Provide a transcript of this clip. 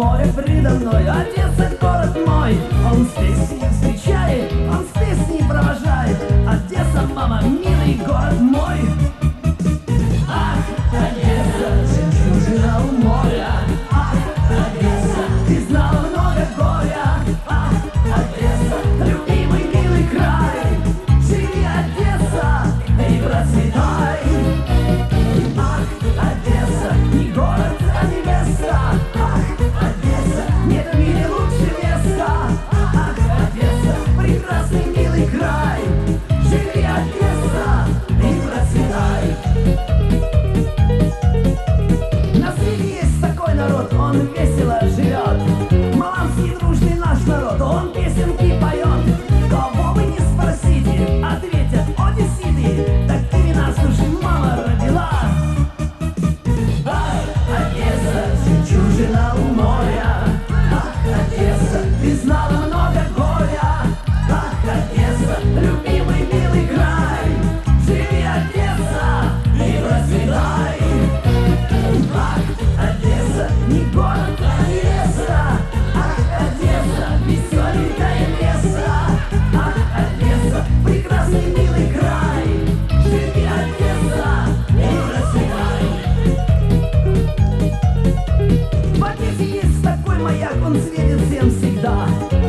море предо мной. Одесса, город мой, он с песней встречает, он с песней провожает. Одесса, мама, милый город мой. Ах, Одесса, жемчужина у моря. Ах, Одесса, ты знала много горя. Ах, Одесса, любимый милый край. Живи, Одесса, и процветай. Ах, Одесса, не город, а невеста. Ах, Одесса, нет в мире лучше места. Ах, Одесса, прекрасный милый край. Живи, Одесса, и процветай. На свете есть такой народ, он весело живет. Маланский дружный наш народ, он песенки поет. Кого вы не спросите, ответят одесситы. Такими нас уж мама родила. Ах, Одесса, жемчужина у моря. Ах, Одесса, ты знала много горя. Ах, Одесса, любимый милый край. Живи, Одесса, и процветай. Ах, Одесса, не город, а невеста. Ах, Одесса, веселенькое место. Ах, Одесса, прекрасный милый край. Живи, Одесса, и процветай. В Одессе есть такой маяк, он светит всем всегда.